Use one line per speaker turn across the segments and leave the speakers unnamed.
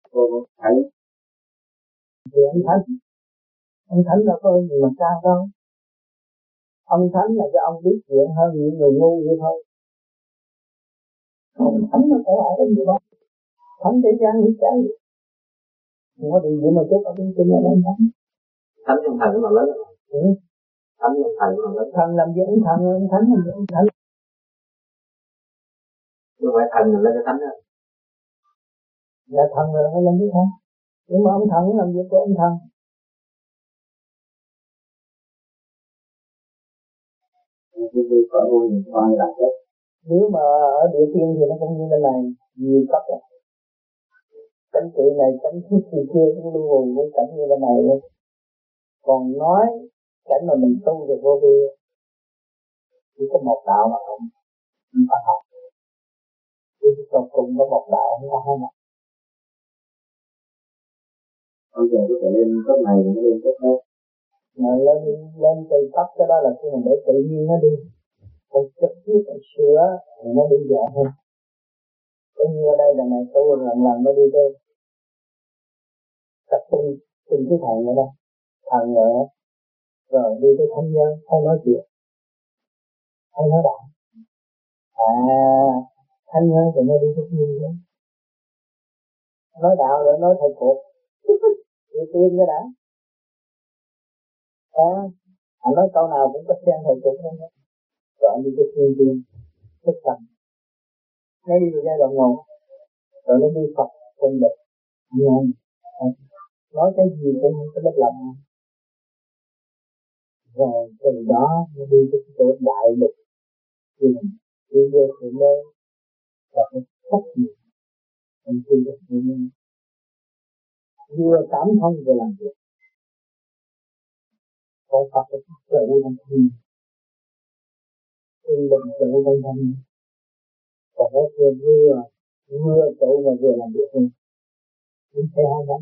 Cô thấy
thì ông thánh đâu có gì mà cao đâu. Ông thánh là cho ông biết chuyện hơn những người ngu vậy thôi. Ông thánh nó có ai cái gì đâu. Thánh thế gian thì chả gì. Không có điều gì mà chết ở bên trên là ông thánh.
Thánh trong thần mà lớn.
Ừ.
Thánh trong thần mà lớn.
Thần làm gì ông thần, ông thánh làm gì ông thánh.
Không phải thần là lên cái thánh đó.
Là thần rồi nó làm gì không? Nhưng mà ông thần làm gì của ông thần.
Đi khỏi ngôi nhìn con là chết.
Nếu mà ở địa tiên thì nó cũng như thế này, nhiều cấp rồi. Cảnh trị này, cảnh trị kia cũng lưu hồn với cảnh như thế này luôn. Còn nói cảnh mà mình tu được vô vi chỉ có một đạo mà không phải học. Chỉ còn cùng có một đạo không phải học.
Bây giờ có thể lên cấp này cũng lên cấp khác.
Mà lên từ cấp cái đó là khi mình để tự nhiên nó đi. Còn trực tiếp còn sửa thì nó đi dễ hơn. Cái như ở đây là này tu lần nó đi tới tập trung từng cái thằng nữa đó. Thằng nữa rồi đi tới thánh nhân không nói chuyện. Không nói đạo. Thánh nhân thì nó đi tới thiên nữa. Nói đạo rồi nói thật cuộc. Đi tiên cái đã. Anh nói câu nào cũng có xen thời cuộc hết. Rồi anh đi tới thiên tiên. Thức tâm. Nó đi từ giai đoạn 1. Rồi nó đi Phật quân lực. Nhưng nói cái gì cũng không có bất lập. Rồi từ đó nó đi tới chỗ đại lực. Đi vô sự mơ. Và cái trách nhiệm. Mình tin được như thế. Vừa cảm thông vừa làm việc. Còn Phật là tự trong thiên. Tự định tự trong thân. Còn nó vừa tự mà vừa làm việc hơn. Chúng sẽ hai lắm.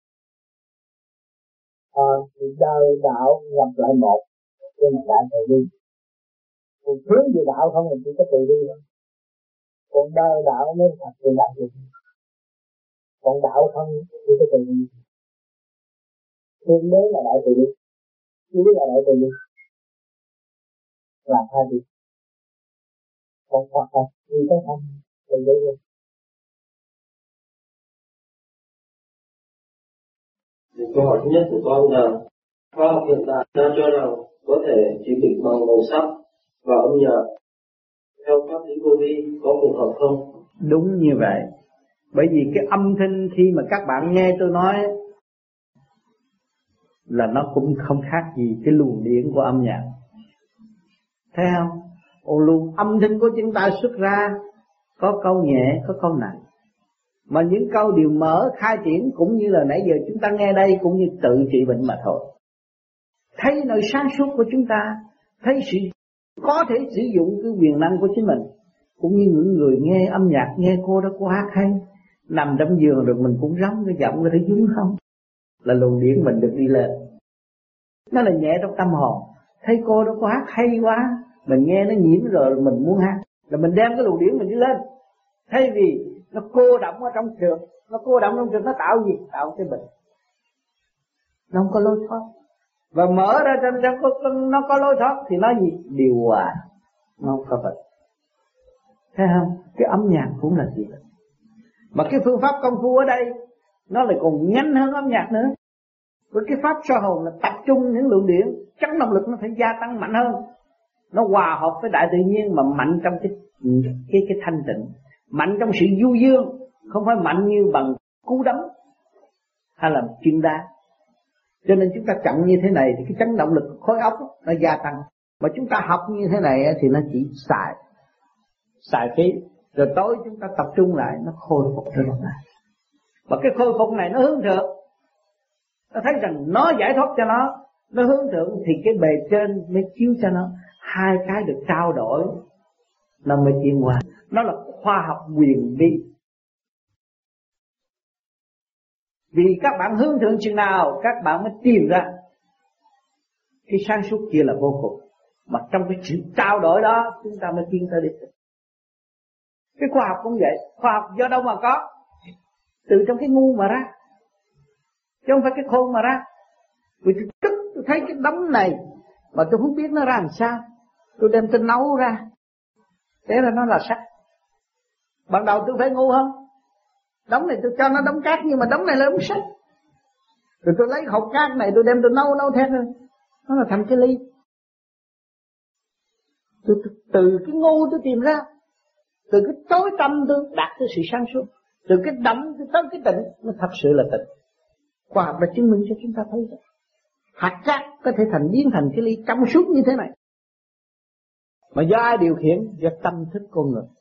Thì đời đạo gặp lại một. Cho nên đại tự đi. Còn thiếu gì đạo không thì chỉ có tự đi thôi. Còn đời đạo mới thật sự đại tự đi. Còn đạo không chỉ có tự đi. Tương đối là đại tự đi. Chỉ là đại tự đi. Làm hai việc. Còn Phật là đi tới không tự đi luôn.
Câu hỏi thứ nhất của con là khoa học hiện tại đã cho rằng có thể chỉ định bằng màu sắc và âm nhạc. Theo pháp lý vô vi có phù hợp không?
Đúng như vậy. Bởi vì cái âm thanh khi mà các bạn nghe tôi nói là nó cũng không khác gì cái luồng điển của âm nhạc. Thấy không? Luồng âm thanh của chúng ta xuất ra có câu nhẹ, có câu nặng. Mà những câu điều mở khai triển cũng như là nãy giờ chúng ta nghe đây cũng như tự trị bệnh mà thôi. Thấy nơi sáng suốt của chúng ta, thấy sự có thể sử dụng cái quyền năng của chính mình. Cũng như những người nghe âm nhạc, nghe cô đó cô hát hay, nằm trong giường rồi mình cũng rống cái giọng người ta dúng không. Là luồng điển mình được đi lên. Nó là nhẹ trong tâm hồn. Thấy cô đó cô hát hay quá, mình nghe nó nhiễm rồi mình muốn hát. Là mình đem cái luồng điển mình đi lên. Thay vì nó cô động ở trong trường, nó cô động trong trường nó tạo gì? Tạo cái bệnh. Nó không có lối thoát. Và mở ra trong nó có lối thoát thì nó gì? Điều hòa. Nó không có bệnh. Thấy không? Cái âm nhạc cũng là gì? Mà cái phương pháp công phu ở đây nó lại còn nhanh hơn âm nhạc nữa. Với cái pháp soi hồn là tập trung những lượng điện, chấn động lực nó phải gia tăng mạnh hơn. Nó hòa hợp với đại tự nhiên mà mạnh trong cái thanh tịnh, mạnh trong sự du dương, không phải mạnh như bằng cú đấm hay là chuyên đá. Cho nên chúng ta chậm như thế này thì cái chấn động lực khối óc nó gia tăng. Mà chúng ta học như thế này thì nó chỉ xài khí. Rồi tối chúng ta tập trung lại nó khôi phục trở lại. Và cái khôi phục này nó hướng thượng. Nó thấy rằng nó giải thoát cho nó hướng thượng thì cái bề trên mới chiếu cho nó. Hai cái được trao đổi nó mới tiến hóa. Nó là khoa học quyền vi. Vì các bạn hướng thượng chừng nào các bạn mới tìm ra cái sáng suốt kia là vô cùng. Mà trong cái sự trao đổi đó chúng ta mới tiến tới đích. Cái khoa học cũng vậy. Khoa học do đâu mà có? từ trong cái ngu mà ra, chứ không phải cái khôn mà ra. Vì tôi tức, tôi thấy cái đống này mà tôi không biết nó ra làm sao, tôi đem tôi nấu ra, thế là nó là sắt. Ban đầu tôi phải ngu không? Đống này tôi cho nó đống cát, nhưng mà đống này là đống sắt. Rồi tôi lấy hộp cát này tôi đem tôi nấu theo nó là thành cái ly. Tôi từ cái ngu tôi tìm ra, từ cái tối tâm tôi đạt tới sự sáng suốt, từ cái đậm tôi tới cái tịnh, nó thật sự là tịnh. Khoa học đã chứng minh cho chúng ta thấy rồi. Hạt cát có thể biến thành cái ly trong suốt như thế này, mà do ai điều khiển? Do tâm thức con người.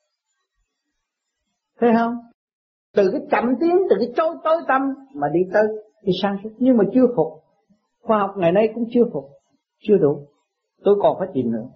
Thấy không? Từ cái chậm tiến, từ cái tối tâm mà đi tới cái sáng suốt. Nhưng mà chưa phục. Khoa học ngày nay cũng chưa phục, chưa đủ. Tôi còn phải tìm nữa.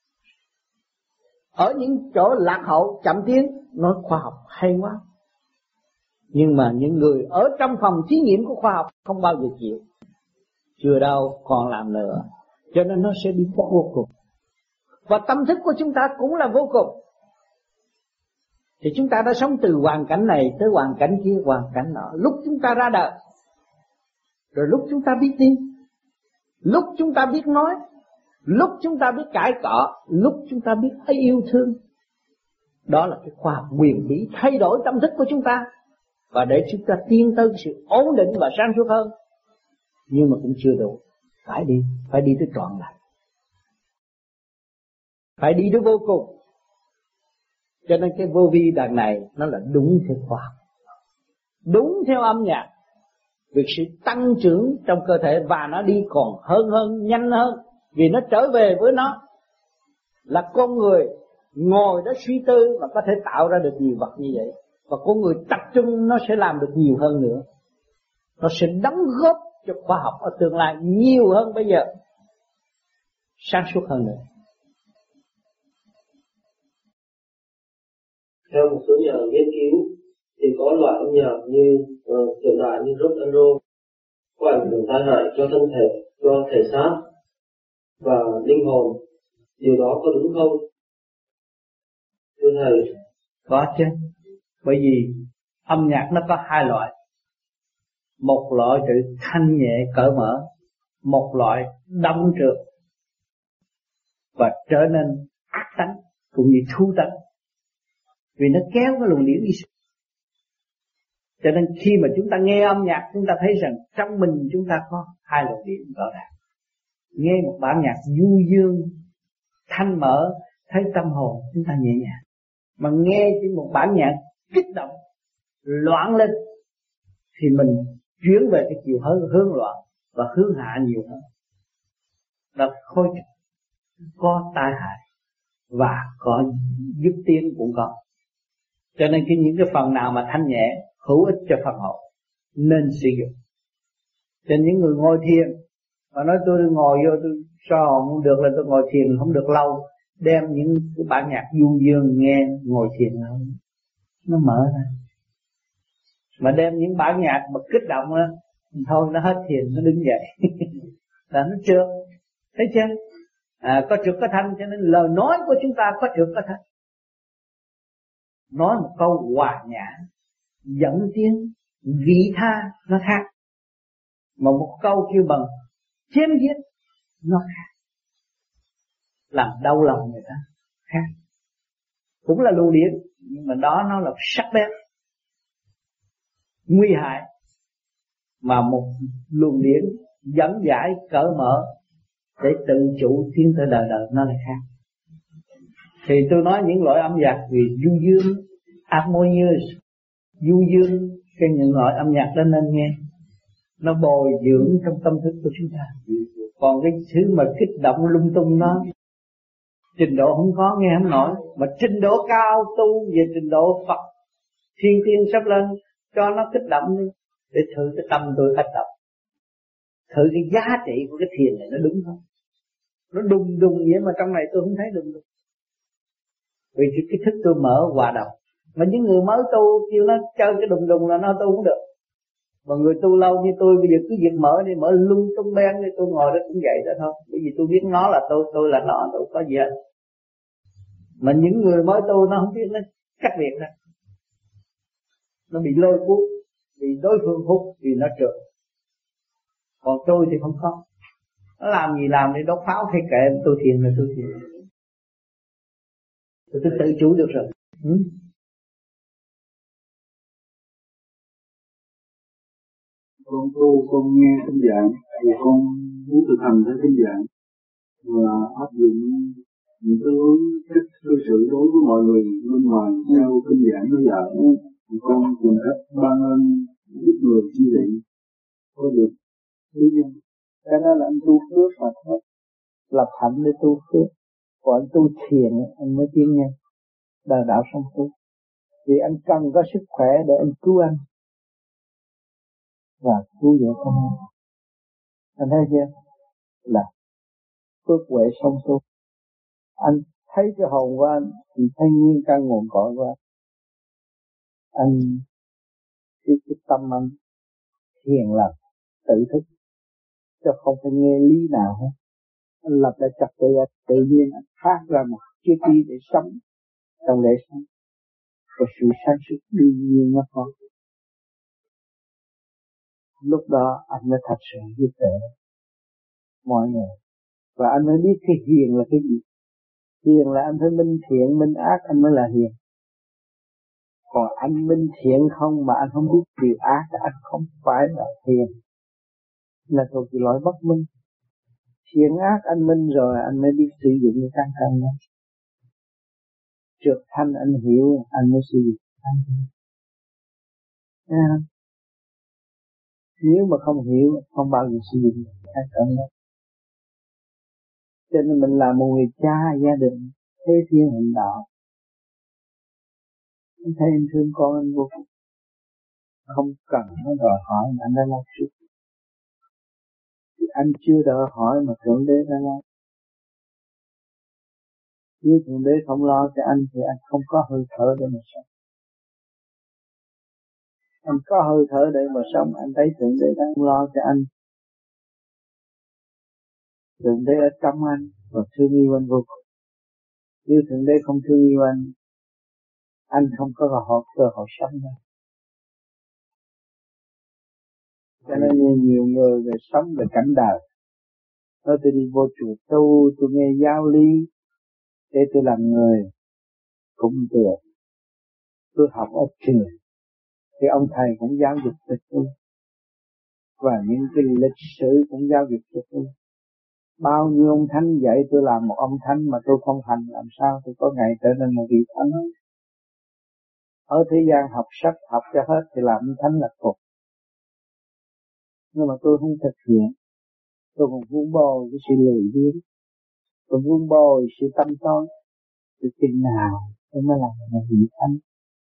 Ở những chỗ lạc hậu chậm tiến, nói khoa học hay quá, nhưng mà những người ở trong phòng thí nghiệm của khoa học không bao giờ chịu. Chưa đâu, còn làm nữa. Cho nên nó sẽ đi vô cùng. Và tâm thức của chúng ta cũng là vô cùng. Thì chúng ta đã sống từ hoàn cảnh này tới hoàn cảnh kia, hoàn cảnh nọ. Lúc chúng ta ra đời, rồi lúc chúng ta biết tin, lúc chúng ta biết nói, lúc chúng ta biết cãi cọ, lúc chúng ta biết thấy yêu thương. Đó là cái khoa học quyền bí thay đổi tâm thức của chúng ta, và để chúng ta tiến tới sự ổn định và sáng suốt hơn. Nhưng mà cũng chưa đủ. Phải đi tới trọn lại. Phải đi tới vô cùng. Cho nên cái vô vi đằng này nó là đúng theo khoa học, đúng theo âm nhạc. Việc sự tăng trưởng trong cơ thể, và nó đi còn hơn, nhanh hơn. Vì nó trở về với nó là con người ngồi đó suy tư mà có thể tạo ra được nhiều vật như vậy. Và con người tập trung nó sẽ làm được nhiều hơn nữa. Nó sẽ đóng góp cho khoa học ở tương lai nhiều hơn bây giờ, sáng suốt hơn nữa.
Theo một số nhà nghiên cứu thì có loại âm nhạc như hiện đại như rock and roll có ảnh hưởng tai hại cho thân thể, cho thể xác và linh hồn. Điều đó có đúng không, thưa thầy?
Có chứ. Bởi vì âm nhạc nó có hai loại. Một loại sự thanh nhẹ cởi mở, một loại đông trượt và trở nên ác tánh cũng như thú tánh. Vì nó kéo cái luồng điển đi xuống. Cho nên khi mà chúng ta nghe âm nhạc, chúng ta thấy rằng trong mình chúng ta có hai luồng điển rõ ràng. Nghe một bản nhạc du dương, thanh mở, thấy tâm hồn chúng ta nhẹ nhàng. Mà nghe một bản nhạc kích động, loạn lên, thì mình chuyển về cái chiều hướng loạn và hướng hạ nhiều hơn. Đó khối có tai hại và có giúp tiến cũng có. Cho nên những cái phần nào mà thanh nhẹ hữu ích cho phần hồn nên sử dụng. Cho nên những người ngồi thiền mà nói tôi ngồi vô tôi so hồn không được là tôi ngồi thiền không được lâu, đem những cái bản nhạc du dương nghe ngồi thiền không, nó mở ra. Mà đem những bản nhạc mà kích động đó, thôi nó hết thiền, nó đứng dậy là nó trượt. Thấy chưa? Có trượt có thanh, cho nên lời nói của chúng ta có trượt có thanh. Nói một câu hòa nhã, dẫn tiếng, vị tha nó khác. Mà một câu kêu bằng chém giết nó khác, làm đau lòng người ta khác. Cũng là luồng điển, nhưng mà đó nó là sắc bén, nguy hại. Mà một luồng điển dẫn giải cởi mở để tự chủ tiến tới đời đời, nó là khác. Thì tôi nói những loại âm nhạc vì du dương, harmonious, du dương, cái những loại âm nhạc đó nên nghe. Nó bồi dưỡng trong tâm thức của chúng ta. Còn cái thứ mà kích động lung tung nó, trình độ không có nghe không nổi. Mà trình độ cao tu về trình độ Phật thiên tiên sắp lên, cho nó kích động đi, để thử cái tâm tôi kích động, thử cái giá trị của cái thiền này nó đúng không. Nó đùng đùng vậy mà trong này tôi không thấy đùng đùng, vì cái thức tôi mở hòa đồng. Mà những người mới tu kêu nó chơi cái đùng đùng là nó tu không được. Mà người tu lâu như tôi bây giờ cứ việc mở đi, mở lung tung bén đi, tôi ngồi đó cũng vậy đó thôi. Bởi vì tôi biết nó là tôi là nó, tôi có gì hết. Mà những người mới tu nó không biết, nó cắt biệt ra. nó bị lôi cuốn, bị đối phương hút vì nó trượt. Còn tôi thì không có, nó làm gì làm để đốt pháo hay kệ, tôi thiền là tôi thiền, tôi tự chủ được rồi.
Con nghe kinh giảng thì con muốn thực hành theo kinh giảng và áp dụng những cái hướng cách cư xử đối với mọi người bên ngoài theo kinh giảng nó dạy. Thì con tìm cách ban ơn giúp người chi viện có được lý do.
Cái đó là anh tu phước mà thôi, lập hạnh để tu phước. Còn anh tu thiền anh mới tiến nhanh đời đạo song tu. Vì anh cần có sức khỏe để anh cứu anh và cứu vợ con. Anh thấy chưa? Là phước huệ song tu. Anh thấy cái hồn của anh thì thấy nguyên căn nguồn cội của anh cái tâm anh thiền lành tự thức, chứ không phải nghe lý nào hết. Anh lập lại trật tự nhiên anh phát ra một triết lý để sống trong lễ sống, và sự sáng suốt đương nhiên nó có. Lúc đó anh mới thật sự giúp đỡ mọi người, và anh mới biết cái hiền là cái gì. Hiền là anh phải minh thiện minh ác anh mới là hiền. Còn anh minh thiện không mà anh không biết điều ác, anh không phải là hiền, là thuộc cái loại bất minh. Thiện ác anh minh rồi anh mới biết sử dụng cái căn căn đó. Trượt thanh anh hiểu anh mới sử dụng thanh. Nếu mà không hiểu không bao giờ sử dụng căn căn đó. Cho nên mình là một người cha gia đình thế thiên hành đạo. Anh thấy anh thương con anh vô cùng, không cần nó đòi hỏi mà anh đã lo trước. Thì anh chưa đòi hỏi mà Thượng Đế đã lo. Nếu Thượng Đế không lo cho anh thì anh không có hơi thở để mà sống. Anh có hơi thở để mà sống, anh thấy Thượng Đế đang lo cho anh. Thượng Đế ở trong anh và thương yêu anh vô cùng. Nếu Thượng Đế không thương yêu anh không có cơ hội sống đâu. Cho nên nhiều người sống về cảnh đời. Nói tôi đi vô chùa tu, tôi nghe giáo lý để tôi làm người cũng được. Tôi học ở trường thì ông thầy cũng giáo dục cho tôi, và những cái lịch sử cũng giáo dục cho tôi. Bao nhiêu ông thánh dạy tôi làm một ông thánh mà tôi không hành, làm sao tôi có ngày trở nên một vị thánh. Ở thế gian học sách học cho hết thì làm ông thánh là phục, nhưng mà tôi không thực hiện. Tôi còn vun bồi cái sự lười biếng, tôi vun bồi sự tâm tối. Tôi chừng nào tôi mới làm một vị thánh.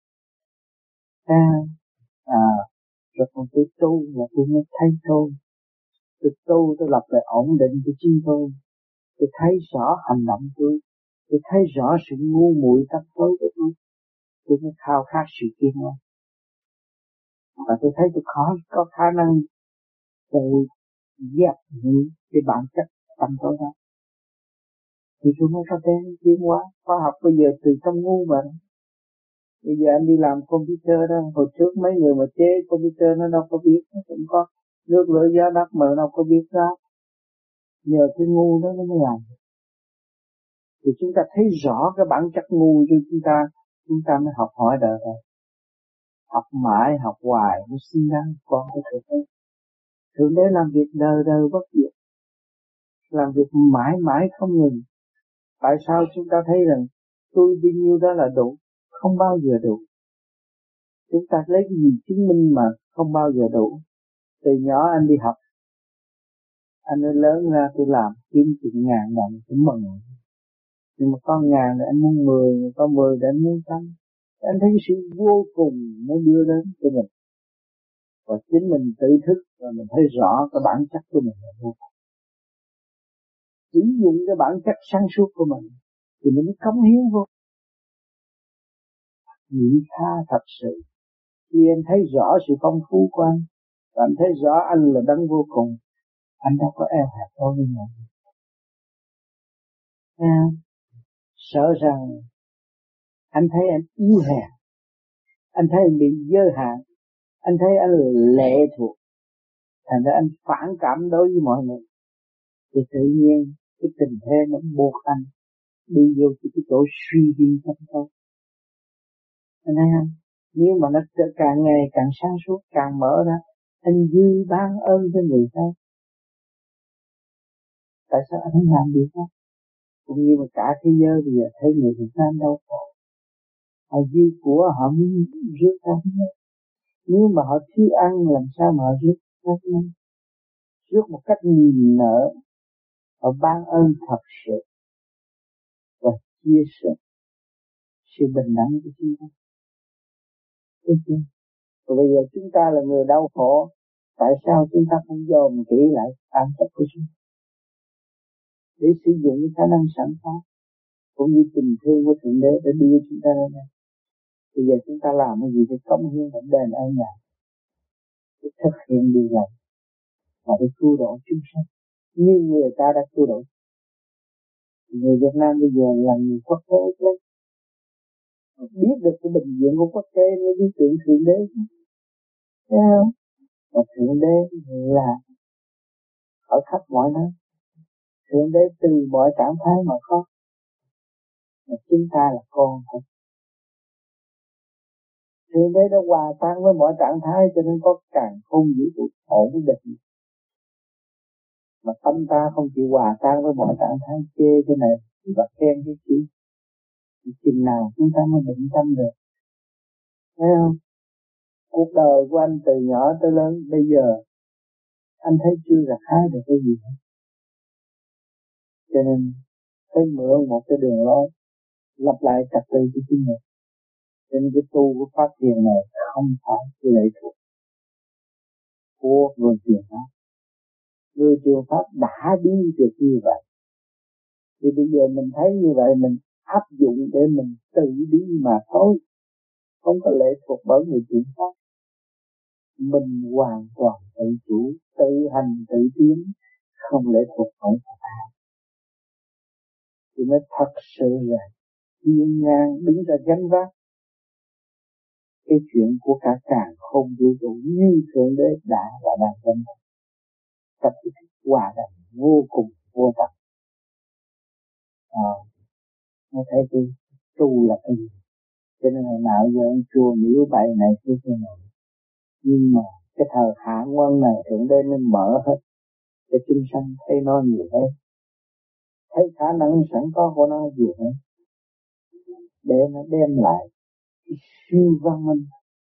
Rồi còn tôi tu là tôi mới thấy tôi tu tôi lập lại ổn định cho chính tôi thấy rõ hành động tôi thấy rõ sự ngu muội tắc tối của tôi mới khao khát sự kiên ngoan, và tôi thấy tôi có khả năng tự dẹp những cái bản chất tâm tối đó, thì tôi mới có thể tiến hóa. Khoa học bây giờ từ trong ngu mà. Bây giờ anh đi làm computer đó, hồi trước mấy người mà chế computer nó đâu có biết, nó cũng có nước lửa gió đất mà nó đâu có biết đó. Nhờ cái ngu đó nó mới làm. Thì chúng ta thấy rõ cái bản chất ngu cho chúng ta mới học hỏi đời rồi. Học mãi, học hoài mới sinh ra con có thể thấy. Thượng Đế làm việc đời đời bất diệt, làm việc mãi mãi không ngừng. Tại sao chúng ta thấy rằng tôi bao nhiêu đó là đủ? Không bao giờ đủ. Chúng ta lấy cái gì chứng minh mà không bao giờ đủ? Từ nhỏ anh đi học, anh ấy lớn ra tôi làm kiếm chừng ngàn đồng cũng mừng. Nhưng mà có ngàn thì anh muốn 10, có 10 thì anh muốn 100. Anh thấy sự vô cùng nó đưa đến cho mình, và chính mình tự thức và mình thấy rõ cái bản chất của mình là vô cùng. Sử dụng cái bản chất sáng suốt của mình thì mình mới cống hiến vô. Nhị tha thật sự. Khi anh thấy rõ sự phong phú của anh, và anh thấy rõ anh là đấng vô cùng, anh đâu có eo hẹp đâu như vậy. Sợ rằng anh thấy anh yếu hèn, Anh thấy anh bị giới hạn, anh thấy anh lệ thuộc, thành ra anh phản cảm đối với mọi người, thì tự nhiên cái tình thế nó buộc anh đi vô cái chỗ suy đi trong tôi. Anh thấy không? Nếu mà nó càng ngày càng sáng suốt, càng mở ra, anh dư ban ơn cho người khác. Tại sao anh không làm được đó? Cũng như mà cả thế giới bây giờ thấy người Việt Nam đâu có, họ dư của họ mới rước ra. Nếu mà họ thiếu ăn làm sao mà họ rước ra? Rước một cách nhìn nở, họ ban ơn thật sự và chia sẻ sự bình đẳng của chúng ta. Và bây giờ chúng ta là người đau khổ, tại sao chúng ta không dòm kỹ lại bản chất của chúng ta để sử dụng cái khả năng sẵn có cũng như tình thương của Thượng Đế để đưa chúng ta lên đây. Bây giờ chúng ta làm cái gì để cống hiến và đền ơn Ngài, để thực hiện điều này và để cứu độ chúng sanh như người ta đã cứu độ. Người Việt Nam bây giờ là người quốc tế chứ, biết được cái bệnh viện của quốc tế mới biết tưởng Thượng Đế, thấy không? Và Thượng Đế là ở khắp mọi nơi, Thượng Đế từ mọi trạng thái mà có, mà chúng ta là con thôi. Thượng Đế đã hòa tan với mọi trạng thái, cho nên có càn khôn vũ trụ ổn định. Mà tâm ta không chịu hòa tan với mọi trạng thái, chê cái này và khen cái kia, thì chừng nào chúng ta mới định tâm được, thấy không? Cuộc đời của anh từ nhỏ tới lớn bây giờ anh thấy chưa gặt hái được cái gì hết, cho nên phải mượn một cái đường lối lập lại trật tự cho chính mình. Cho nên cái tu của pháp thiền này không phải lệ thuộc của người truyền pháp. Người truyền pháp đã đi được như vậy, thì bây giờ mình thấy như vậy mình áp dụng để mình tự đi mà thôi, không có lệ thuộc bởi người truyền pháp. Mình hoàn toàn tự chủ, tự hành tự tiến, không lệ thuộc bởi Phật pháp, thì mới thật sự là hiên ngang đứng ra gánh vác cái chuyện của cả càn khôn vũ trụ như Thượng Đế đã và đang gánh vác. Tập thức hòa đồng vô cùng vô tận. Nó thấy cái tu là cái gì? Cho nên hồi nào giờ ông chùa miếu bậy này kia này, nhưng mà cái thời hạ quân này Thượng Đế nên mở hết cho chúng sanh thấy nó nhiều hơn, thấy khả năng sẵn có của nó nhiều hơn, để nó đem lại cái siêu văn minh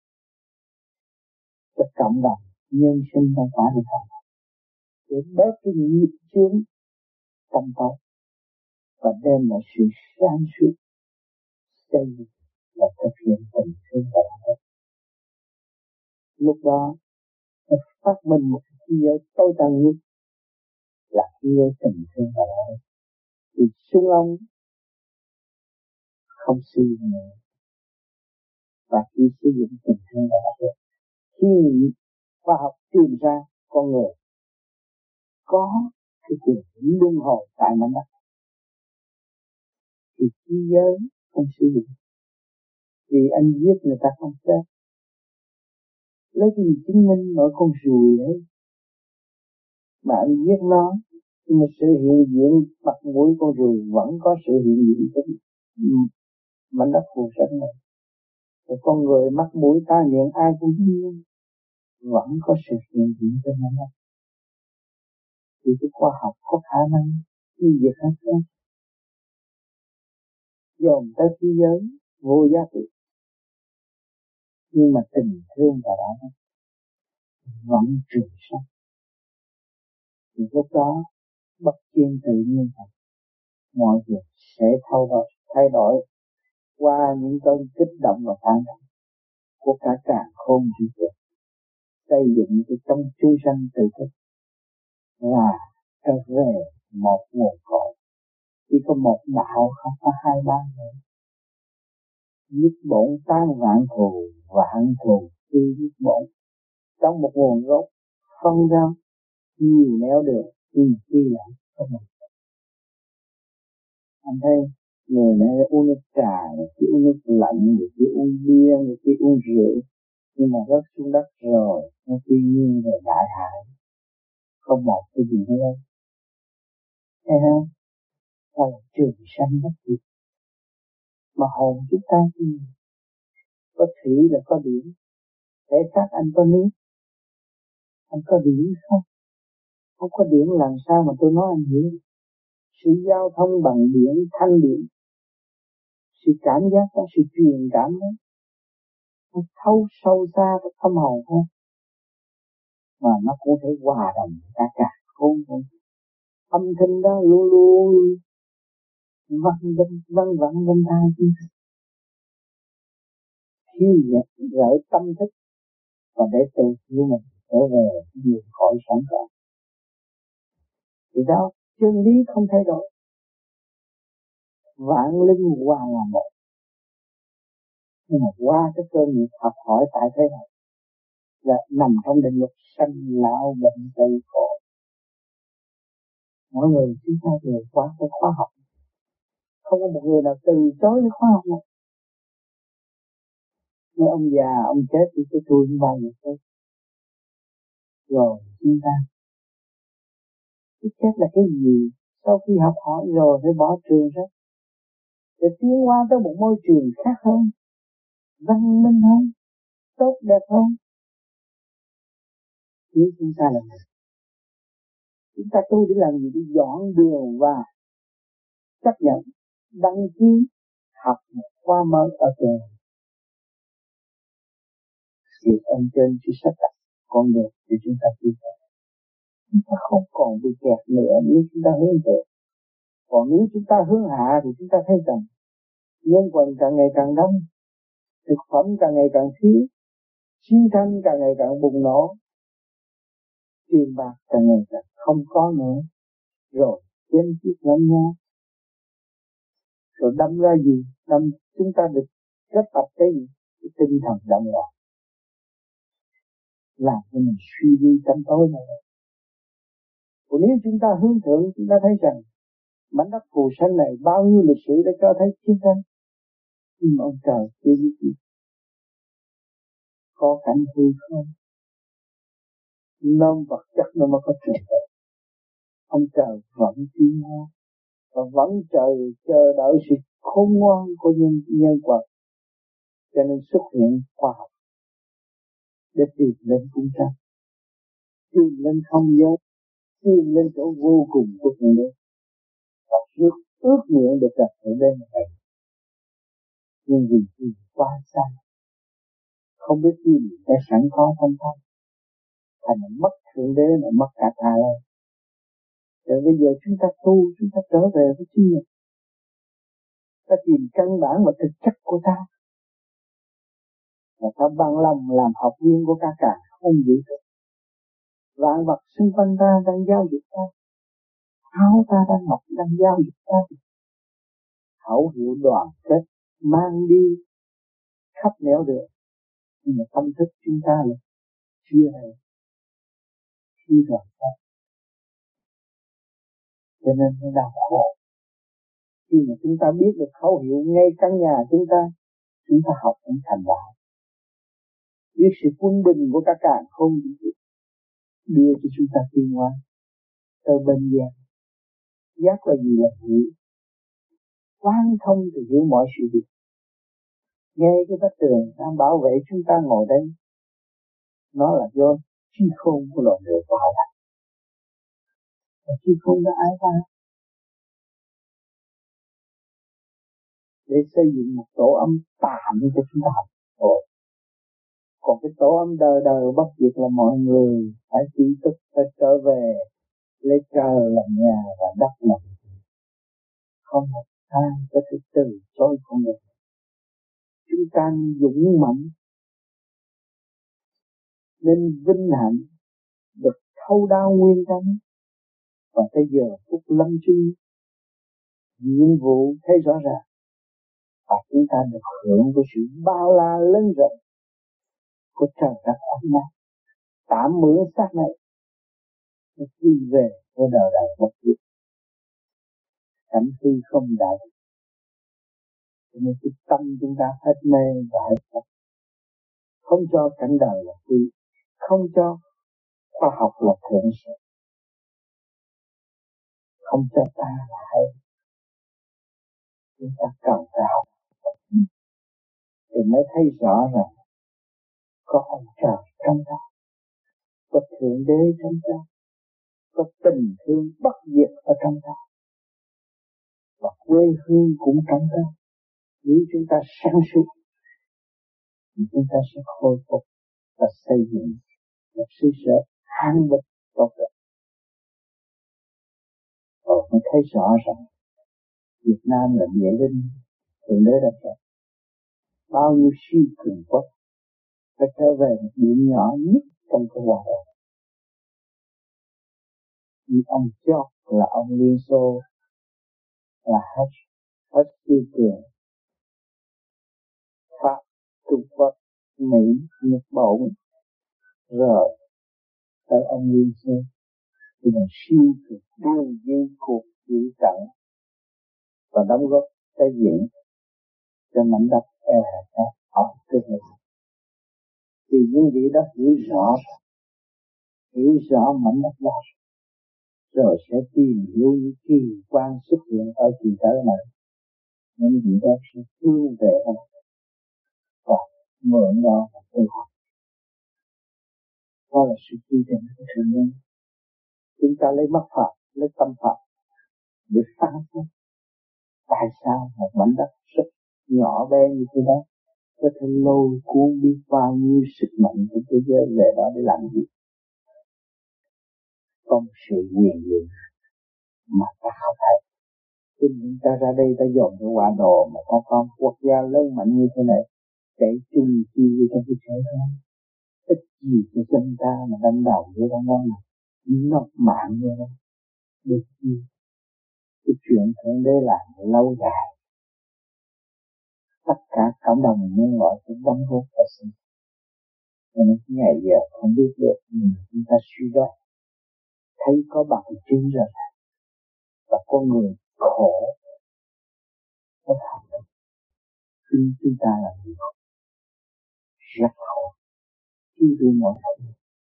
cho cộng đồng nhân sinh trong quả địa cầu, để bớt cái nghiệp chướng tâm tối và đem lại sự sáng suốt xây dựng và thực hiện tình thương và đạo đức. Lúc đó nó phát minh một thế giới tối tân nhất là thế giới tình thương và đạo đức. Thì Xuân Long không suy nữa, và khi sử dụng tình thương và đạo đức, khi khoa học tìm ra con người có cái chuyện luân hồi tại mảnh đất, thì thế giới không sử dụng, vì anh giết người ta không chết, lấy cái gì chứng minh mỗi con ruồi đấy mà anh giết nó, nhưng mà sự hiện diện mặt mũi con ruồi vẫn có sự hiện diện trên mảnh đất phù sa này. Rồi con người mắt mũi tai miệng ai cũng biết, vẫn có sự hiện diện trên mảnh đất. Thì cái khoa học có khả năng tiêu diệt hết hết, dồn tới thế giới vô giá trị, nhưng mà tình thương và đạo đức vẫn trường sống. Thì lúc đó bất chiên tự nhiên thật, mọi việc sẽ thay đổi qua những cơn kích động và phản động của cả càn khôn vũ trụ, xây dựng cái trong chúng sanh tự thức là trở về một nguồn cội. Chỉ có một đạo, không có hai ba nữa. Nhất bổn tan vạn thù khi nhất bổn. Trong một nguồn gốc phân ra nhiều nẻo đường, nhưng khi lại có một. Anh thấy Người này uống nước trà, người kia uống nước lạnh, người kia uống bia, người kia uống rượu. Nhưng mà rớt xuống đất rồi, nó tuy nhiên về đại hại. Không một cái gì hết đâu. Thấy không? Đó là trường sanh bất diệt. Mà hồn chúng ta thì có thủy là có điện. Thể xác anh có nước, anh có điện không? Không có điện làm sao mà tôi nói anh hiểu. Sự giao thông bằng điện, thanh điện, sự cảm giác đó, sự truyền cảm đó, nó thâu sâu xa cái tâm hồn không? Mà nó cũng thể hòa đồng cả không. Âm thanh đó luôn luôn văng vẳng bên tai chúng ta. Thiếu gợi tâm thức và để tự hiểu mình trở về vượt khỏi sẵn có. Thì đó, chân lý không thay đổi. Vạn linh hòa là một. Nhưng mà qua cái cơ nghiệp học hỏi tại thế này là nằm trong định luật sanh lão bệnh tử khổ. Mỗi người chúng ta đều qua cái khóa học. Không có một người nào từ chối cái khóa học này. Nếu ông già, ông chết thì cái tôi không bao giờ chết. Rồi chúng ta cái chết là cái gì? Sau khi học hỏi rồi phải bỏ trường ra để tiến hóa tới một môi trường khác hơn, văn minh hơn, tốt đẹp hơn. Nếu chúng ta làm gì? Chúng ta tu để làm gì? Để dọn đường và chấp nhận đăng ký học một khóa mới ở trường. Thì ơn trên chỉ sắp đặt con đường để chúng ta đi. Chúng ta không còn bị kẹt nữa nếu chúng ta hướng thượng. Còn nếu chúng ta hướng hạ thì chúng ta thấy rằng nhân quần càng ngày càng đông, thực phẩm càng ngày càng thiếu, chiến tranh càng ngày càng bùng nổ, tiền bạc càng ngày càng không có nữa, rồi chém giết lẫn nhau, rồi đâm ra gì? Đâm chúng ta được kết tập cái gì? Cái tinh thần động loạn, làm cho mình suy đi tâm tối này. Còn nếu chúng ta hướng thượng, chúng ta thấy rằng mảnh đất phù sanh này bao nhiêu lịch sử đã cho thấy chiến tranh, nhưng mà ông trời chưa biết gì. Có cảnh hư không? Nôm vật chất nó mới có trường hợp. Ông trời vẫn tiến hóa và vẫn chờ đợi sự khôn ngoan của nhân vật, cho nên xuất hiện khoa học để tìm lên cung trăng, tìm lên không giới, tìm lên chỗ vô cùng của thượng đế và ước nguyện được gặp thượng đế này. Nhưng vì quá xa, không biết gì đã sẵn có trong thân, thành mất thượng đế mà mất cả tha lên. Rồi bây giờ chúng ta tu, chúng ta trở về với chính mình, ta tìm căn bản và thực chất của ta, và ta bằng lòng làm học viên của cả không vũ trụ. Vạn vật xung quanh ta đang giao dịch ta, áo ta đang mặc đang giao dịch ta. Khẩu hiệu đoàn kết mang đi khắp nẻo đường, nhưng mà tâm thức chúng ta là chia hẹp, chia đoàn kết, cho nên nó đau khổ. Khi mà chúng ta biết được khẩu hiệu ngay căn nhà chúng ta học cũng thành đạo. Biết sự quân bình của cả không đưa cho chúng ta tiến hóa từ bên giác. Giác là gì? Là hiểu, quán thông thì hiểu mọi sự việc. Nghe cái vách tường đang bảo vệ chúng ta ngồi đây, nó là do trí khôn của loài người tạo thành. Và trí khôn đã ái ta để xây dựng một tổ âm tạm cho chúng ta học. Còn cái tổ âm đời đời bất diệt là mọi người phải trí thức, phải trở về lấy trời làm nhà và đất làm không một ai có thể từ chối con người. Chúng ta dũng mạnh nên vinh hạnh được thâu đáo nguyên tánh, và tới giờ phút lâm chung nhiệm vụ thấy rõ ràng, và chúng ta được hưởng của sự bao la lớn rộng của trời đất ấm áp. Tạm mượn xác này để đi về với đời đời bất diệt. Cảnh hư không đại, Cho nên cái tâm chúng ta hết mê và hết tâm, không cho cảnh đời là quý, không cho khoa học là thượng sự, không cho ta là hay. Chúng ta cần phải học thì mới thấy rõ rằng có ông trời trong ta, có thượng đế trong ta, có tình thương bất diệt ở trong ta, và quê hương cũng trong ta. Nếu chúng ta sáng suốt thì chúng ta sẽ khôi phục và xây dựng một xứ sở an bình tốt đẹp. Rồi mới thấy rõ rằng Việt Nam là địa linh, thượng đế đã chọn bao nhiêu siêu cường quốc phải trở về một điểm nhỏ nhất trong cái hòa đồng. Như ông George là ông Liên Xô là hết siêu cường, Pháp, Trung Quốc, Mỹ, Nhật Bản, rồi tới ông Liên Xô thì là siêu cường đương nhiên cuộc vũ trận và đóng góp xây dựng cho mảnh đất eo hẹp đó ở trên này. Thì những vị đó hiểu rõ mảnh đất đó, rồi sẽ tìm hiểu những kỳ quan xuất hiện ở kỳ giới này. Những vị đó sẽ hướng về đó và mượn đó và tu học. Đó là sự quy định của Thượng Nhân. Chúng ta lấy mắt Phật, lấy tâm Phật để phán xét tại sao một mảnh đất rất nhỏ bé như thế đó có thể lôi cuốn biết bao nhiêu sức mạnh của thế giới về đó để làm gì. Có một sự quyền diệu mà ta không thấy. Khi chúng ta ra đây ta dồn cái quả đồ mà ta con quốc gia lớn mạnh như thế này chạy chung chi trong cái thế đó. Ít gì cho dân ta mà đánh đầu với con ngon này. Nó mạng như đó. Được chi. Cái chuyện Thượng Đế làm lâu dài. Tất cả cộng đồng nhân loại cũng đóng góp vào sự. Cho nên ngày giờ không biết được nhưng chúng ta suy đoán. Thấy có bằng chứng rồi. Và con người khổ. Có thật. Chúng ta là người khổ. Rất khổ. Chứ vì mọi người.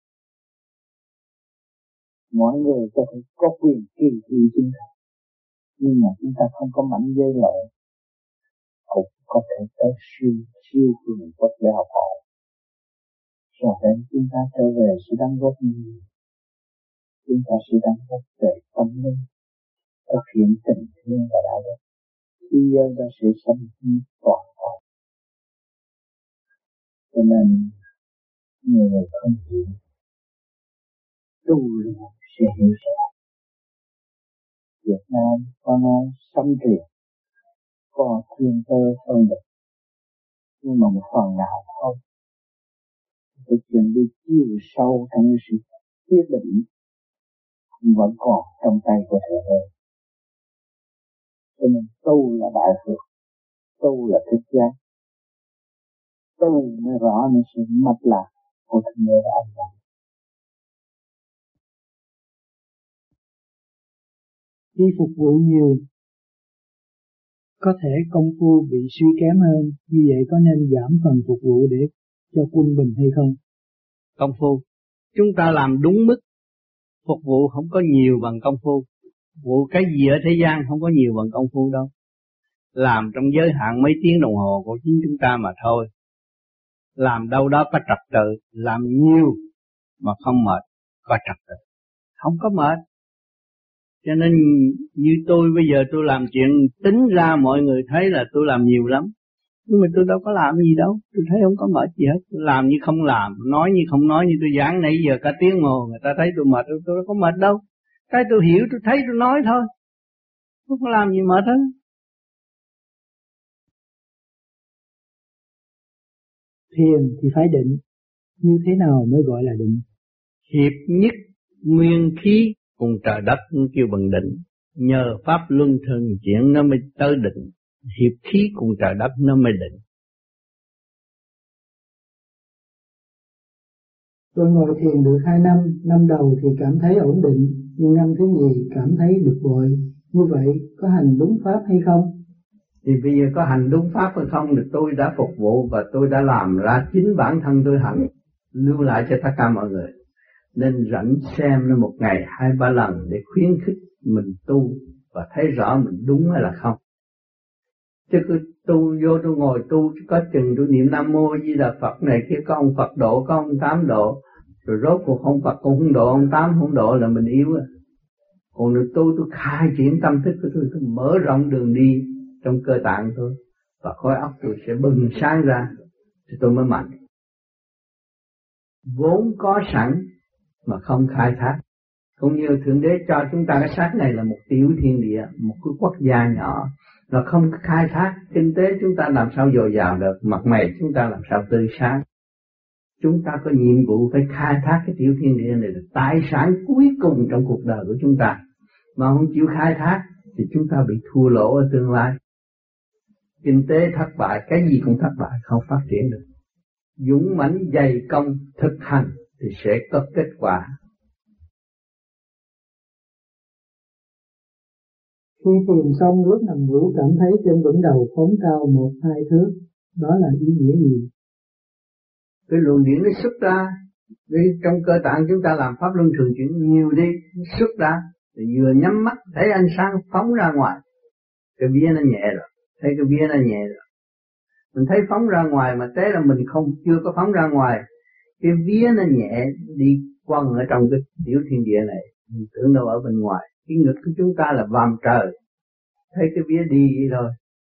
Mọi người có thể có quyền kỳ thị chúng ta. Nhưng mà chúng ta không có mảnh dây lợi. Cũng có thể tới siêu cường quốc gia học họ. Rồi đến chúng ta trở về sự đóng góp nhiều. Chúng ta sẽ đóng góp về tâm linh, thực hiện tình thương và đạo đức. Khi dân ta sẽ sống toàn cầu. Cho nên nhiều người không hiểu, tu luyện sẽ hiểu rõ. Việt Nam có nói xâm truyền, có thiên cơ phân định, nhưng mà một phần nào thôi. Cái chuyện đi chiều sâu trong sự quyết định vẫn còn trong tay của Thượng Đế. Cho nên tu là đại phước, tu là thức giác, tu mới rõ những sự mạch lạc của Thượng Đế đã ăn vào.
Khi phục vụ nhiều, có thể công phu bị suy kém hơn, như vậy có nên giảm phần phục vụ để cho quân bình hay không?
Công phu, chúng ta làm đúng mức, phục vụ không có nhiều bằng công phu. Vụ cái gì ở thế gian không có nhiều bằng công phu đâu. Làm trong giới hạn mấy tiếng đồng hồ của chính chúng ta mà thôi. Làm đâu đó có trật tự, làm nhiều mà không mệt, có trật tự, không có mệt. Cho nên như tôi bây giờ tôi làm chuyện tính ra mọi người thấy là tôi làm nhiều lắm. Nhưng mà tôi đâu có làm gì đâu, tôi thấy không có mệt gì hết. Tôi làm như không làm, nói như không nói, như tôi giảng nãy giờ cả tiếng hồ, người ta thấy tôi mệt, tôi đâu có mệt đâu. Cái tôi hiểu, tôi thấy, tôi nói thôi. Không có làm gì mệt hết.
Thiền thì phải định, như thế nào mới gọi là định?
Hiệp nhất nguyên khí cùng trời đất kêu bằng định. Nhờ pháp luân thường chuyển nó mới tới định. Hiệp khí cùng trời đất nó mới định.
Tôi ngồi thiền được 2 năm, năm đầu thì cảm thấy ổn định, nhưng năm thứ nhì cảm thấy bực bội. Như vậy có hành đúng pháp hay không?
Thì bây giờ có hành đúng pháp hay không thì tôi đã phục vụ và tôi đã làm ra chính bản thân tôi hành, lưu lại cho tất cả mọi người. Nên rảnh xem nó một ngày 2-3 lần để khuyến khích mình tu và thấy rõ mình đúng hay là không. Chứ cứ tu vô tôi ngồi tu có chừng tôi niệm Nam Mô A Di Đà Phật này kia, có ông Phật độ, có ông Tám độ, rồi rốt cuộc ông Phật cũng không độ, ông Tám không độ là mình yếu. Còn nếu tôi khai triển tâm thức của tôi mở rộng đường đi trong cơ tạng tôi và khối óc tôi sẽ bừng sáng ra thì tôi mới mạnh. Vốn có sẵn mà không khai thác, cũng như Thượng Đế cho chúng ta cái xác này là một tiểu thiên địa, một cái quốc gia nhỏ, nó không khai thác kinh tế chúng ta làm sao dồi dào được, mặt mày chúng ta làm sao tươi sáng. Chúng ta có nhiệm vụ phải khai thác cái tiểu thiên địa này là tài sản cuối cùng trong cuộc đời của chúng ta, mà không chịu khai thác thì chúng ta bị thua lỗ ở tương lai. Kinh tế thất bại, cái gì cũng thất bại, không phát triển được. Dũng mãnh dày công thực hành thì sẽ có kết quả.
Khi thiền xong lúc nằm ngủ cảm thấy trên đỉnh đầu phóng cao 1-2 thước, đó là ý nghĩa gì?
Cái luồng điển nó xuất ra, đi trong cơ tạng chúng ta làm pháp luân thường chuyển nhiều đi, nó xuất ra, thì vừa nhắm mắt thấy ánh sáng phóng ra ngoài, cái vía nó nhẹ rồi, thấy cái vía nó nhẹ rồi. Mình thấy phóng ra ngoài mà thế là mình chưa có phóng ra ngoài, cái vía nó nhẹ đi quăng ở trong cái tiểu thiên địa này, mình tưởng đâu ở bên ngoài. Cái ngực của chúng ta là vòm trời, thấy cái vía đi thôi.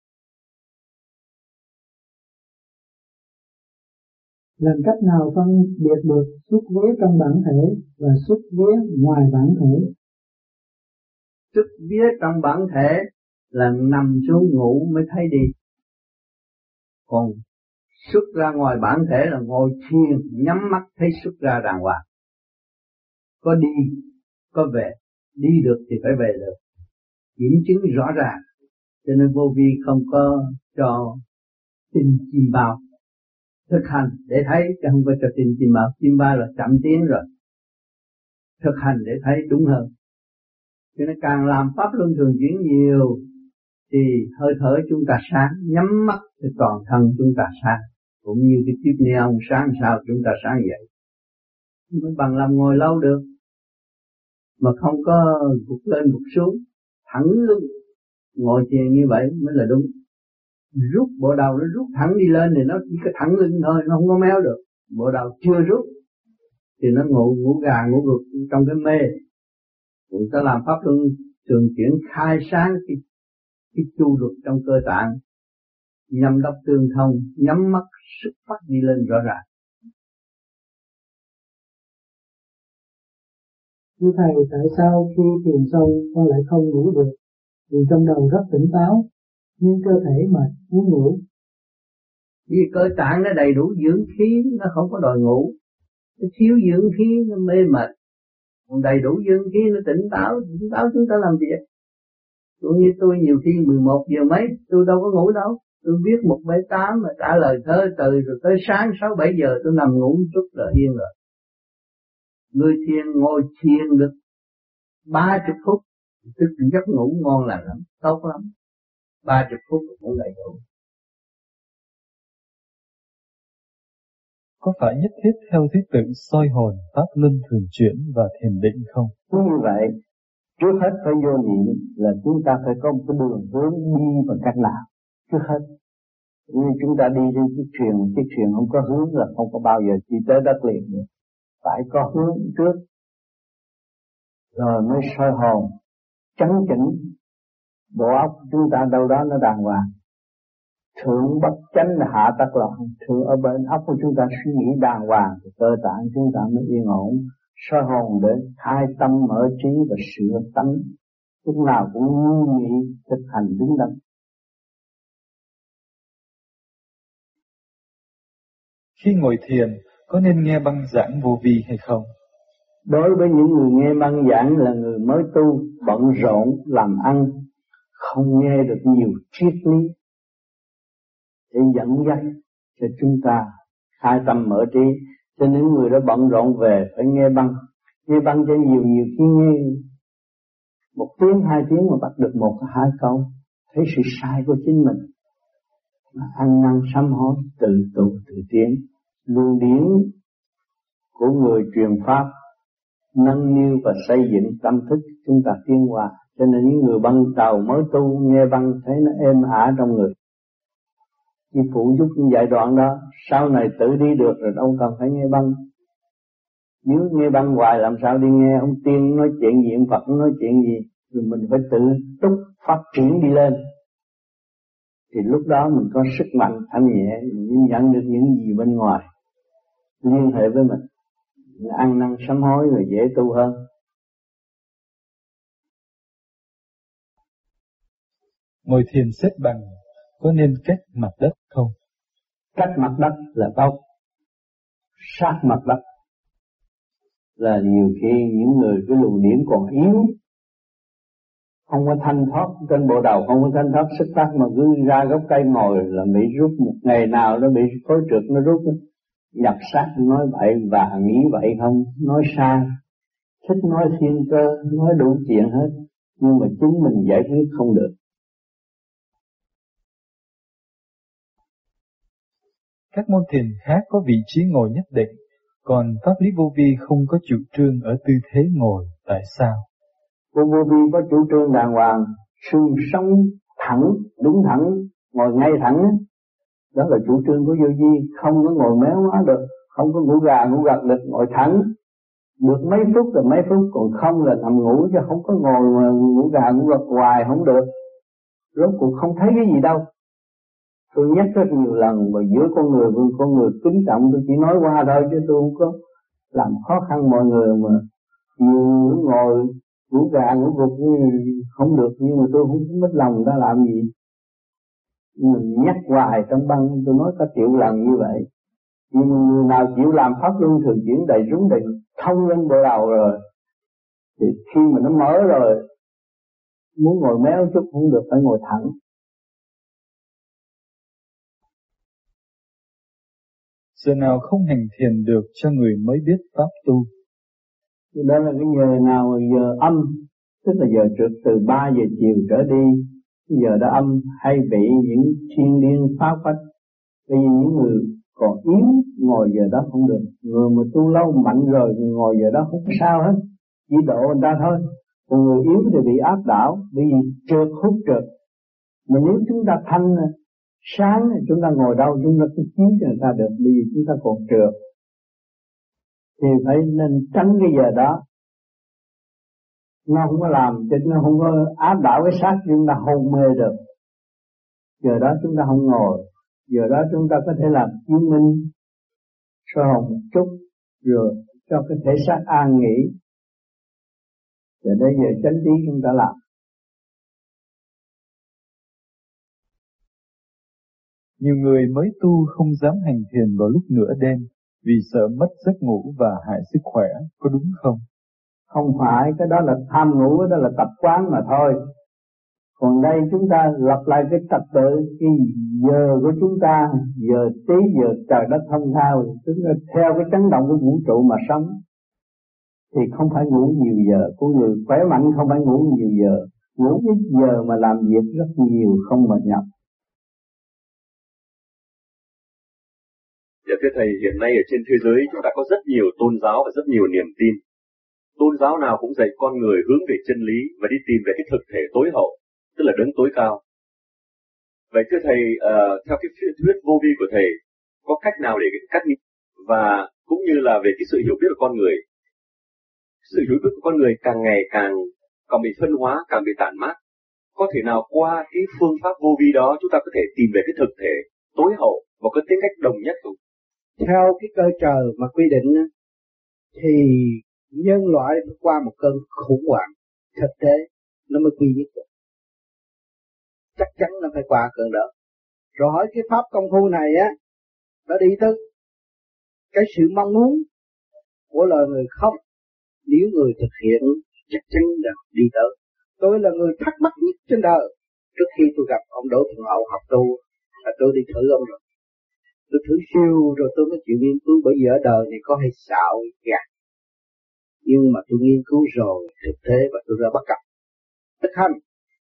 Làm cách nào phân biệt được xuất vía trong bản thể và xuất vía ngoài bản thể?
Xuất vía trong bản thể là nằm xuống ngủ mới thấy đi. Còn xuất ra ngoài bản thể là ngồi thiền, nhắm mắt thấy xuất ra đàng hoàng. Có đi, có về, đi được thì phải về được. Kiểm chứng rõ ràng, cho nên vô vi không có cho tin chim bao. Thực hành để thấy, chứ không có cho tin chim bao. Chim bao là chậm tiến rồi. Thực hành để thấy đúng hơn. Cho nên càng làm pháp luân thường chuyển nhiều thì hơi thở chúng ta sáng, nhắm mắt thì toàn thân chúng ta sáng. Cũng như cái chiếc neon sáng sao chúng ta sáng vậy. Mới bằng lòng ngồi lâu được. Mà không có gục lên gục xuống, thẳng lưng. Ngồi thiền như vậy mới là đúng. Rút bộ đầu nó rút thẳng đi lên thì nó chỉ có thẳng lưng thôi, nó không có méo được. Bộ đầu chưa rút thì nó ngủ gà ngủ gật trong cái mê. Chúng ta làm pháp luân thường chuyển khai sáng cái chu luật trong cơ tạng, nhâm đốc tương thông, nhắm mắt sức phát đi lên rõ ràng.
Thưa Thầy, tại sao khi thiền xong con lại không ngủ được? Vì trong đầu rất tỉnh táo, nhưng cơ thể mệt, muốn ngủ.
Vì cơ tạng nó đầy đủ dưỡng khí, nó không có đòi ngủ. Nó thiếu dưỡng khí, nó mê mệt. Còn đầy đủ dưỡng khí, nó tỉnh táo chúng ta làm việc. Cũng như tôi nhiều khi 11 giờ mấy, tôi đâu có ngủ đâu. Tôi viết 178 mà trả lời thơ từ rồi tới sáng 6-7 giờ tôi nằm ngủ một chút là yên rồi. Người thiền ngồi thiền được 30 phút, tức giấc ngủ ngon lành lắm, tốt lắm. 30 phút cũng đầy đủ.
Có phải nhất thiết theo thứ tự soi hồn, pháp luân thường chuyển và thiền định không?
Như vậy, trước hết phải vô niệm là chúng ta phải có một cái đường hướng đi bằng cách nào. Trước hết, như chúng ta đi trên chiếc thuyền không có hướng là không có bao giờ đi tới đất liền được. Phải có hướng trước, rồi mới soi hồn, chấn chỉnh bộ óc chúng ta đâu đó nó đàng hoàng. Thượng bất chánh là hạ tắc loạn. Thượng ở bên óc của chúng ta suy nghĩ đàng hoàng thì cơ tạng chúng ta mới yên ổn. Soi hồn để khai tâm mở trí và sửa tánh, lúc nào cũng nhu nghĩ thực hành đúng đắn.
Khi ngồi thiền, có nên nghe băng giảng vô vi hay không?
Đối với những người nghe băng giảng là người mới tu, bận rộn, làm ăn, không nghe được nhiều triết lý để dẫn dắt cho chúng ta khai tâm mở trí. Cho nên người đó bận rộn về phải nghe băng cho nhiều khi nghe 1 tiếng 2 tiếng mà bắt được 1-2 câu,
thấy sự sai của chính mình, mà ăn năn sám hối, tự tu tự tiến. Luồng điển của người truyền pháp nâng niu và xây dựng tâm thức chúng ta tiến hóa. Cho nên những người băng tàu mới tu nghe băng thấy nó êm ả trong người. Chỉ phụ giúp giai đoạn đó, sau này tự đi được rồi đâu cần phải nghe băng. Nếu nghe băng hoài làm sao đi nghe ông tiên nói chuyện gì, ông Phật nói chuyện gì, rồi mình phải tự túc phát triển đi lên. Thì lúc đó mình có sức mạnh thanh nhẹ, mình nhận được những gì bên ngoài liên hệ với mình ăn năn sám hối rồi dễ tu hơn.
Ngồi thiền xếp bằng có nên cách mặt đất không?
Cách mặt đất là tốt, sát mặt đất là nhiều khi những người cái luồng điển còn yếu, không có thanh thoát trên bộ đầu, không có thanh thoát sức phát mà cứ ra gốc cây ngồi là bị rút, một ngày nào nó bị khối trượt nó rút. Nhập sát nói bậy và nghĩ vậy không, nói sai, thích nói thiên cơ, nói đủ chuyện hết, nhưng mà chính mình giải quyết không được.
Các môn thiền khác có vị trí ngồi nhất định, còn pháp lý vô vi không có chủ trương ở tư thế ngồi, tại sao?
Vô vi có chủ trương đàng hoàng, xương sống thẳng, đứng thẳng, ngồi ngay thẳng. Đó là chủ trương của vô vi, không có ngồi méo quá được, không có ngủ gà ngủ gật được, ngồi thẳng. Được mấy phút là mấy phút, còn không là nằm ngủ, chứ không có ngồi mà ngủ gà ngủ gật hoài không được. Rốt cuộc không thấy cái gì đâu. Tôi nhắc rất nhiều lần, và giữa con người kính trọng, tôi chỉ nói qua thôi chứ tôi không có làm khó khăn mọi người mà. Nhiều ngồi ngủ gà ngủ gật không được, nhưng mà tôi không biết lòng ta làm gì. Mình nhắc hoài trong băng, tôi nói có triệu lần như vậy. Nhưng mà người nào chịu làm pháp luân thường chuyển đầy rúng đầy thông lên bộ đầu rồi, thì khi mà nó mở rồi, muốn ngồi méo chút không được, phải ngồi thẳng.
Giờ nào không hành thiền được cho người mới biết pháp tu?
Đó là cái giờ nào giờ âm, tức là giờ trượt từ 3 giờ chiều trở đi. Giờ đã âm hay bị những thiên điên phá phách. Bởi vì những người còn yếu ngồi giờ đó không được. Người mà tu lâu mạnh rồi ngồi giờ đó không sao hết, chỉ độ người ta thôi. Còn người yếu thì bị áp đảo, bởi vì trượt hút trượt. Mà nếu chúng ta thanh sáng, chúng ta ngồi đâu chúng ta cũng chiếu cho người ta được, bởi vì chúng ta còn trượt. Thì phải nên tránh cái giờ đó. Nó không có làm cho nó không có áp đảo cái xác chúng ta hôn mê được. Giờ đó chúng ta không ngồi, giờ đó chúng ta có thể làm chứng minh soi hồn một chút, rồi cho cái thể xác an nghỉ. Rồi đây giờ chánh trí chúng ta làm.
Nhiều người mới tu không dám hành thiền vào lúc nửa đêm vì sợ mất giấc ngủ và hại sức khỏe, có đúng không?
Không phải, cái đó là tham ngủ, đó là tập quán mà thôi. Còn đây chúng ta lập lại cái trật tự, cái giờ của chúng ta, giờ tí giờ trời đất thông thao, chúng ta theo cái chấn động của vũ trụ mà sống. Thì không phải ngủ nhiều giờ, của người khỏe mạnh không phải ngủ nhiều giờ, ngủ ít giờ mà làm việc rất nhiều, không mệt nhọc.
Dạ thưa Thầy, hiện nay ở trên thế giới chúng ta có rất nhiều tôn giáo và rất nhiều niềm tin. Tôn giáo nào cũng dạy con người hướng về chân lý và đi tìm về cái thực thể tối hậu, tức là đấng tối cao. Vậy thưa Thầy, theo cái thuyết vô vi của Thầy, có cách nào để cắt nghĩa và cũng như là về cái sự hiểu biết của con người? Sự hiểu biết của con người càng ngày càng bị phân hóa, càng bị tản mát. Có thể nào qua cái phương pháp vô vi đó chúng ta có thể tìm về cái thực thể tối hậu và có tính cách đồng nhất không?
Theo cái cơ trời mà quy định thì nhân loại qua một cơn khủng hoảng thực tế nó mới quy nhất được. Chắc chắn nó phải qua cơn đó. Rồi hỏi cái pháp công phu này á, nó đi tới cái sự mong muốn của loài người không? Nếu người thực hiện chắc chắn là đi tới. Tôi là người thắc mắc nhất trên đời. Trước khi tôi gặp ông Đỗ Thuận Hậu học tu là tôi đi thử ông rồi. Tôi thử siêu rồi tôi mới chịu nghiên cứu, bởi vì ở đời này có hay xạo gạt. Nhưng mà tôi nghiên cứu rồi thực tế và tôi ra bắt cặp. Thực hành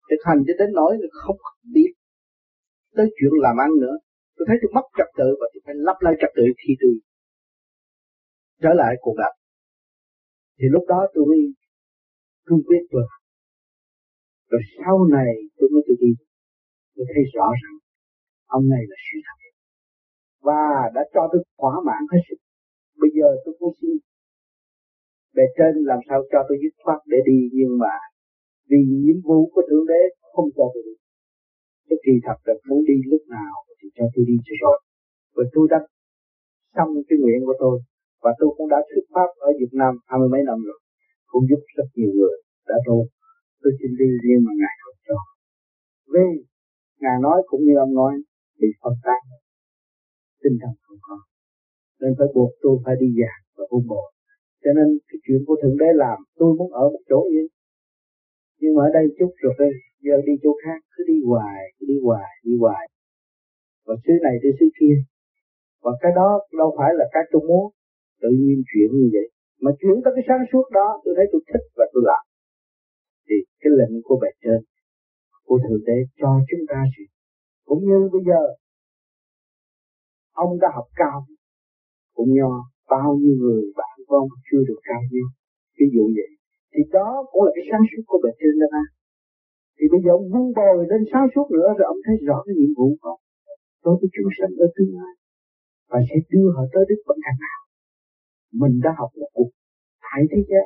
thực hành cho đến nỗi không biết tới chuyện làm ăn nữa. Tôi thấy tôi mất trật tự và tôi phải lắp lại trật tự khi tôi trở lại cuộc gặp. Thì lúc đó tôi mới cương quyết rồi. Rồi sau này tôi mới tự đi. Tôi thấy rõ ràng ông này là sự thật. Và đã cho tôi thỏa mãn hết sức. Bây giờ tôi cũng xin bề trên làm sao cho tôi dứt khoát để đi. Nhưng mà vì nhiệm vụ của Thượng Đế không cho tôi đi. Cái kỳ thật là muốn đi lúc nào thì cho tôi đi cho rồi. Và tôi đã xong cái nguyện của tôi. Và tôi cũng đã thuyết pháp ở Việt Nam 20 mấy năm rồi. Cũng giúp rất nhiều người đã rồi. Tôi xin đi nhưng mà Ngài không cho. Vì Ngài nói cũng như ông nói bị phân tán. Tinh thần không có. Nên phải buộc tôi phải đi giảng và ôm bồ. Cho nên cái chuyện của Thượng Đế làm tôi muốn ở một chỗ yên. Nhưng mà ở đây chút rồi giờ đi chỗ khác cứ đi hoài. Và xứ này tới xứ kia. Và cái đó đâu phải là cái tôi muốn. Tự nhiên chuyện như vậy. Mà chuyển tới cái sáng suốt đó tôi thấy tôi thích và tôi làm. Thì cái lệnh của bề trên, của Thượng Đế cho chúng ta sự. Cũng như bây giờ ông đã học cao cũng do bao nhiêu người bạn của ông chưa được cao nhiêu. Ví dụ vậy. Thì đó cũng là cái sáng suốt của bề trên đó mà. Thì bây giờ ông vun bồi lên sáng suốt nữa rồi ông thấy rõ cái nhiệm vụ của ông. Đối với chúng sanh ở tương lai. Và sẽ đưa họ tới đích bằng cách nào. Mình đã học một cuộc thay thế gian.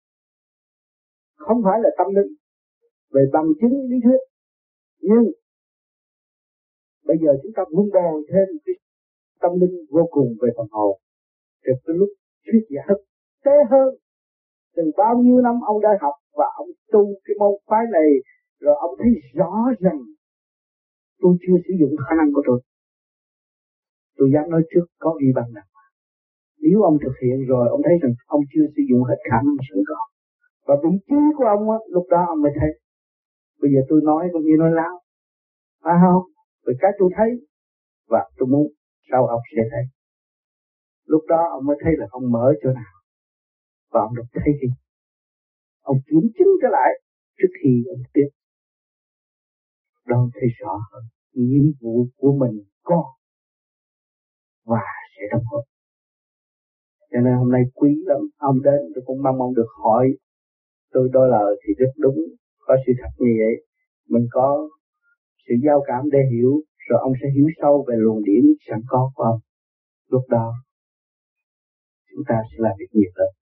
Không phải là tâm linh. Về bằng chứng lý thuyết. Nhưng bây giờ chúng ta vun bồi thêm cái tâm linh vô cùng về phần hồn. Từ cái lúc thuyết giả thực tế hơn. Từ bao nhiêu năm ông đã học và ông tu cái môn phái này. Rồi ông thấy rõ rằng tôi chưa sử dụng khả năng của tôi. Tôi dám nói trước có ghi bằng nào. Nếu ông thực hiện rồi ông thấy rằng ông chưa sử dụng hết khả năng sẵn có. Và vị trí của ông á, lúc đó ông mới thấy. Bây giờ tôi nói cũng như nói láo. Phải không? Vì cái tôi thấy và tôi muốn sau ông sẽ thấy. Lúc đó ông mới thấy là ông mở chỗ nào. Và ông được thấy gì. Ông kiểm chứng trở lại trước khi ông tiếp. Đó thấy rõ hơn. Nhiệm vụ của mình có. Và sẽ đóng góp. Cho nên hôm nay quý lắm. Ông đến tôi cũng mong ông được hỏi. Tôi đôi lời thì rất đúng. Có sự thật như vậy. Mình có sự giao cảm để hiểu. Rồi ông sẽ hiểu sâu về luồng điển sẵn có của ông. Lúc đó chúng ta sẽ làm việc nhiều hơn.